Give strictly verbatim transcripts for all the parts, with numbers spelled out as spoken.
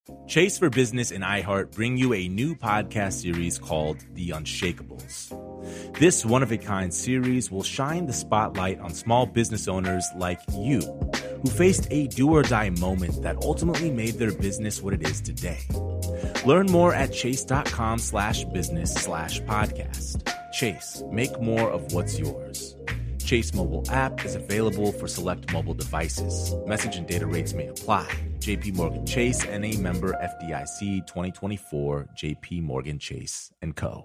Chase for Business and iHeart bring you a new podcast series called The Unshakables. This one-of-a-kind series will shine the spotlight on small business owners like you, who faced a do-or-die moment that ultimately made their business what it is today. Learn more at chase.com slash business slash podcast. Chase, make more of what's yours. Chase mobile app is available for select mobile devices. Message and data rates may apply. J P Morgan Chase, N A member F D I C twenty twenty-four, J P Morgan Chase and Co.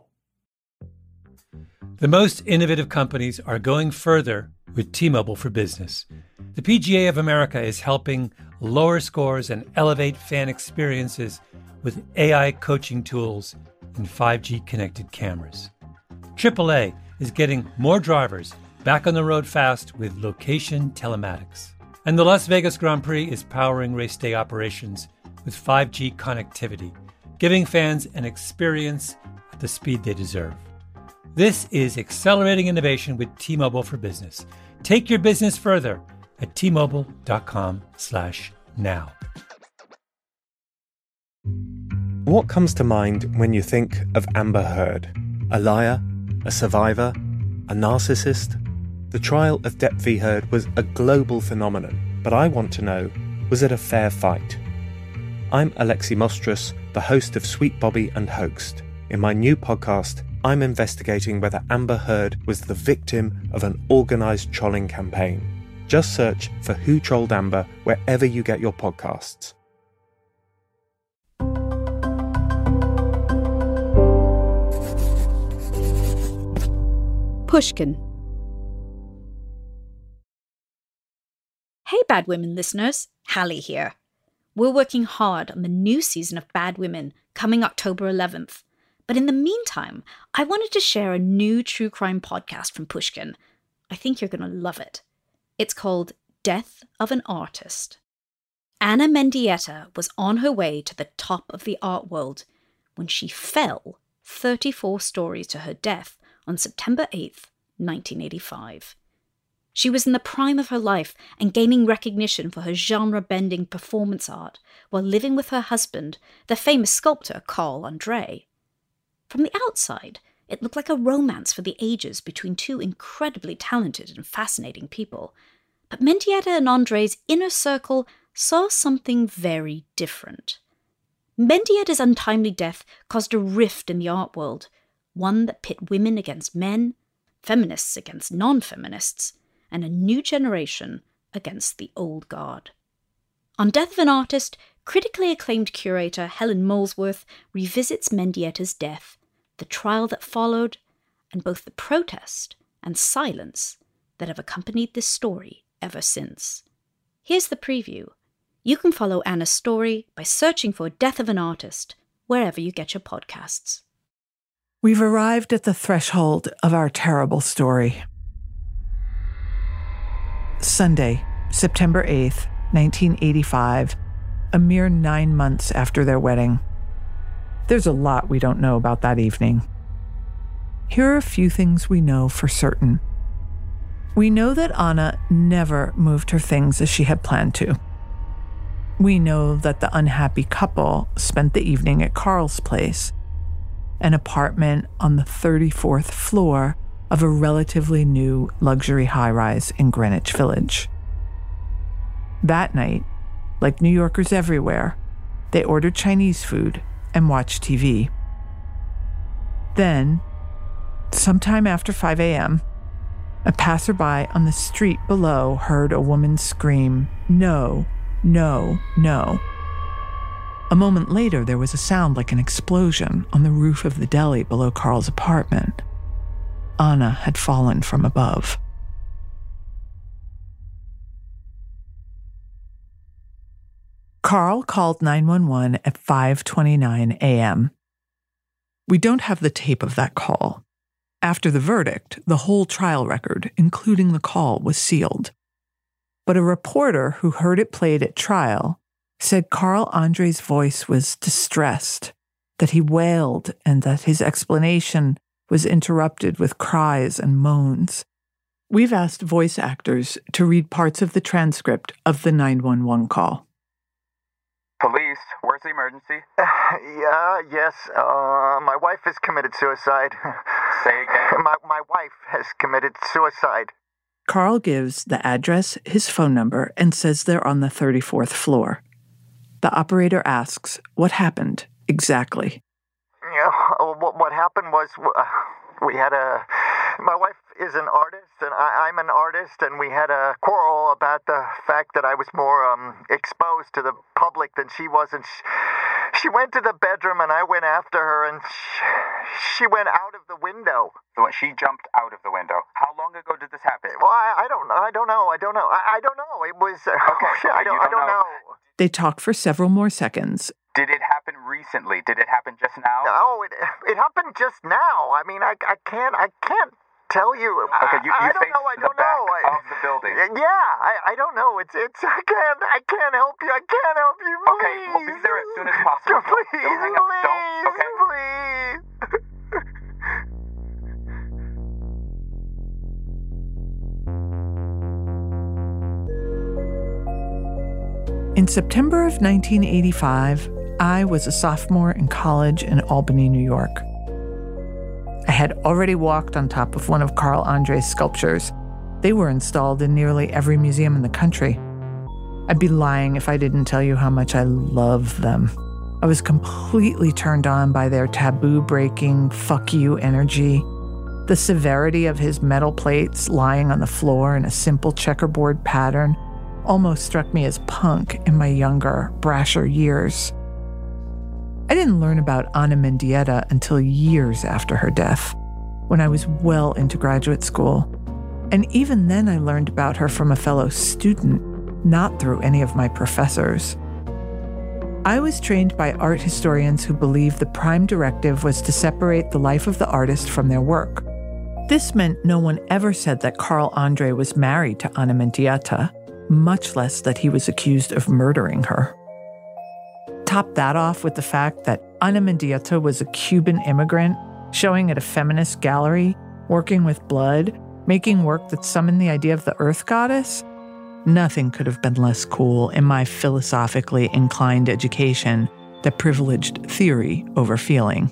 The most innovative companies are going further with T-Mobile for Business. The P G A of America is helping lower scores and elevate fan experiences with A I coaching tools and five G connected cameras. triple A is getting more drivers back on the road fast with location telematics. And the Las Vegas Grand Prix is powering race day operations with five G connectivity, giving fans an experience at the speed they deserve. This is accelerating innovation with T-Mobile for Business. Take your business further at T-Mobile.com slash now. What comes to mind when you think of Amber Heard? A liar? A survivor? A narcissist? The trial of Depp v. Heard was a global phenomenon, but I want to know, was it a fair fight? I'm Alexi Mostrous, the host of Sweet Bobby and Hoaxed. In my new podcast, I'm investigating whether Amber Heard was the victim of an organised trolling campaign. Just search for Who Trolled Amber wherever you get your podcasts. Pushkin. Hey Bad Women listeners, Hallie here. We're working hard on the new season of Bad Women coming October eleventh. But in the meantime, I wanted to share a new true crime podcast from Pushkin. I think you're going to love it. It's called Death of an Artist. Anna Mendieta was on her way to the top of the art world when she fell thirty-four stories to her death on September eighth, nineteen eighty-five. She was in the prime of her life and gaining recognition for her genre-bending performance art while living with her husband, the famous sculptor Carl Andre. From the outside, it looked like a romance for the ages between two incredibly talented and fascinating people. But Mendieta and Andre's inner circle saw something very different. Mendieta's untimely death caused a rift in the art world, one that pit women against men, feminists against non-feminists, and a new generation against the old guard. On Death of an Artist, critically acclaimed curator Helen Molesworth revisits Mendieta's death, the trial that followed, and both the protest and silence that have accompanied this story ever since. Here's the preview. You can follow Anna's story by searching for Death of an Artist wherever you get your podcasts. We've arrived at the threshold of our terrible story. Sunday, September eighth, nineteen eighty-five, a mere nine months after their wedding. There's a lot we don't know about that evening. Here are a few things we know for certain. We know that Anna never moved her things as she had planned to. We know that the unhappy couple spent the evening at Carl's place, an apartment on the thirty-fourth floor of a relatively new luxury high-rise in Greenwich Village. That night, like New Yorkers everywhere, they ordered Chinese food and watched T V. Then, sometime after five a.m., a passerby on the street below heard a woman scream, "No, no, no." A moment later, there was a sound like an explosion on the roof of the deli below Carl's apartment. Anna had fallen from above. Carl called nine one one at five twenty-nine a.m. We don't have the tape of that call. After the verdict, the whole trial record, including the call, was sealed. But a reporter who heard it played at trial said Carl Andre's voice was distressed, that he wailed, and that his explanation was interrupted with cries and moans. We've asked voice actors to read parts of the transcript of the nine one one call. Police, where's the emergency? Uh, yeah, yes, uh, my wife has committed suicide. Say again. My, my wife has committed suicide. Carl gives the address, his phone number, and says they're on the thirty-fourth floor. The operator asks what happened exactly. Yeah, what, what happened was uh, we had a... My wife is an artist, and I, I'm an artist, and we had a quarrel about the fact that I was more um, exposed to the public than she was, and she, she went to the bedroom, and I went after her, and she, she went out of the window. So she jumped out of the window. How long ago did this happen? Well, I, I don't, I don't know, I don't know, I, I don't know. It was. Uh, okay, I don't, don't I don't know. know. They talk for several more seconds. Did it happen recently? Did it happen just now? No, it it happened just now. I mean, I, I can't, I can't. Tell you. Okay, you, you I, I don't face know. I don't the back know. I, of the building. Yeah, I, I don't know. It's it's. I can't. I can't help you. I can't help you. Please. Okay, we'll be there as soon as possible. Please, don't hang up. please, Don't. Okay. Please. In September of nineteen eighty-five, I was a sophomore in college in Albany, New York. I had already walked on top of one of Carl Andre's sculptures. They were installed in nearly every museum in the country. I'd be lying if I didn't tell you how much I love them. I was completely turned on by their taboo-breaking, fuck you energy. The severity of his metal plates lying on the floor in a simple checkerboard pattern almost struck me as punk in my younger, brasher years. I didn't learn about Ana Mendieta until years after her death, when I was well into graduate school. And even then I learned about her from a fellow student, not through any of my professors. I was trained by art historians who believed the prime directive was to separate the life of the artist from their work. This meant no one ever said that Carl Andre was married to Ana Mendieta, much less that he was accused of murdering her. Top that off with the fact that Ana Mendieta was a Cuban immigrant, showing at a feminist gallery, working with blood, making work that summoned the idea of the Earth Goddess. Nothing could have been less cool in my philosophically inclined education that privileged theory over feeling.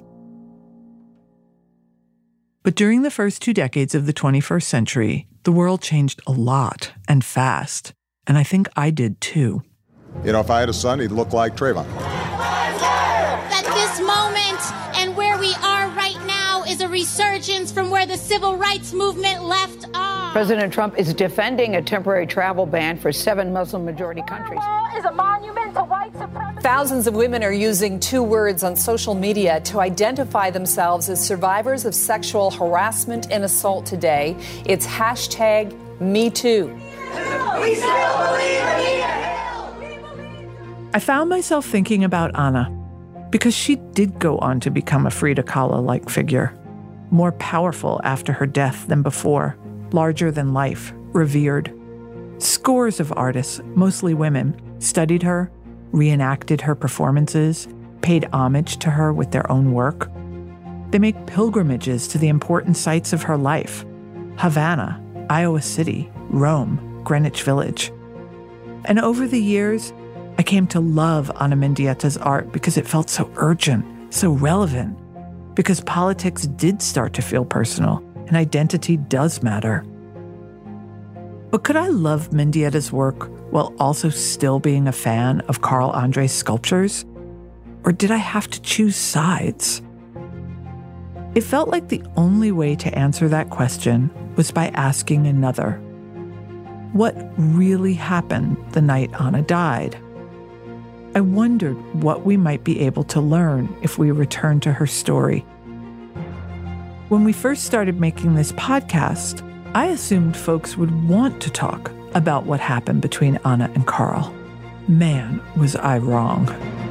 But during the first two decades of the twenty-first century, the world changed a lot and fast, and I think I did too. You know, if I had a son, he'd look like Trayvon. That this moment and where we are right now is a resurgence from where the civil rights movement left off. President Trump is defending a temporary travel ban for seven Muslim-majority countries. Is a monument to white supremacy. Thousands of women are using two words on social media to identify themselves as survivors of sexual harassment and assault today. It's hashtag Me Too. We still believe in you. I found myself thinking about Ana because she did go on to become a Frida Kahlo-like figure, more powerful after her death than before, larger than life, revered. Scores of artists, mostly women, studied her, reenacted her performances, paid homage to her with their own work. They make pilgrimages to the important sites of her life: Havana, Iowa City, Rome, Greenwich Village. And over the years, I came to love Ana Mendieta's art because it felt so urgent, so relevant, because politics did start to feel personal and identity does matter. But could I love Mendieta's work while also still being a fan of Carl Andre's sculptures? Or did I have to choose sides? It felt like the only way to answer that question was by asking another. What really happened the night Ana died? I wondered what we might be able to learn if we returned to her story. When we first started making this podcast, I assumed folks would want to talk about what happened between Ana and Carl. Man, was I wrong.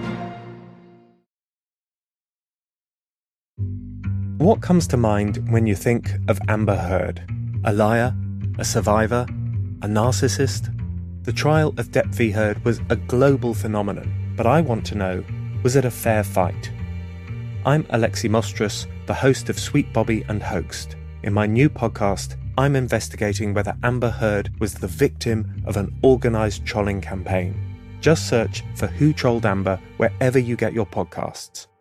What comes to mind when you think of Amber Heard? A liar? A survivor? A narcissist? The trial of Depp v. Heard was a global phenomenon, but I want to know, was it a fair fight? I'm Alexi Mostras, the host of Sweet Bobby and Hoaxed. In my new podcast, I'm investigating whether Amber Heard was the victim of an organised trolling campaign. Just search for Who Trolled Amber wherever you get your podcasts.